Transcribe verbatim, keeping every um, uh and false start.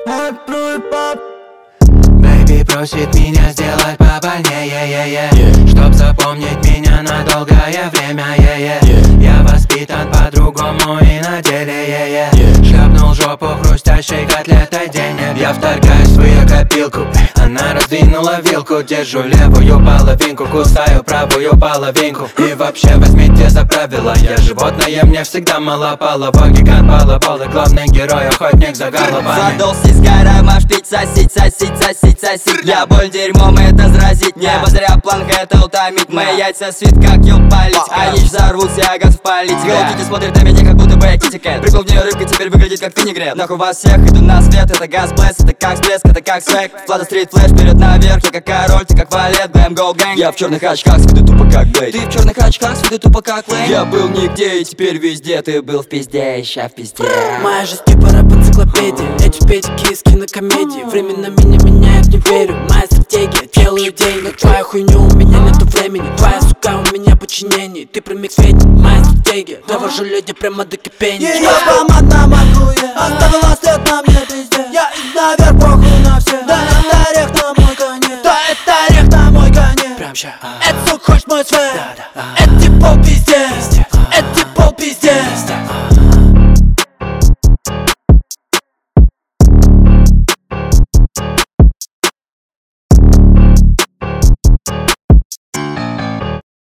Бэйби просит меня сделать побольнее, чтоб запомнить меня на долгое время. Я воспитан по-другому и на деле. Шлепнул жопу хрустящей котлетой денег. Я вторгаюсь в свою копилку, она раздвинула вилку. Держу левую половинку, кусаю правую половинку. И вообще возьмите за правило, я животное, мне всегда мало половой. Гигант балабол и главный герой, охотник за головами. Задолся с гора машпить, сосить, сосить, сосить, сосить. Я боль дерьмом это заразить, небо зря планка это утомить. Мои яйца свит как ел палить, а яич взорвутся, я готов палить. Голубки смотрят на меня, как будто бы я китикет. Прикол в нее рыбка, теперь выглядит как винегрет. Нахуй вас всех, иду на свет, это газ блэс, это как всплеск, это как свек. Флата стрит флэш, вперед наверх, я как король, ты как валет, бэм, гоу гэнг. Я в черных очках, с виду тупо как Блейд. Ты в черных очках, с виду тупо как Лейн. Я был нигде и теперь везде, ты был в пизде, ща в пизде. Моя жизнь типа рэп-энциклопедия, эти педики из кинокомедии. Временно меня меняют, не верю, моя стратегия. Делаю деньги, твоя хуйня, у меня нету времени. Твоя сука у меня подчинение, ты примик сведений, моя стратегия. Довожу люди прямо до кипения. Ее помада макуя, оставила след на мне пизде. Я наверх, похуй на все. Да это орех на мой коне, да это орех на мой коне. Прям ща. Это сука хочет мой свет.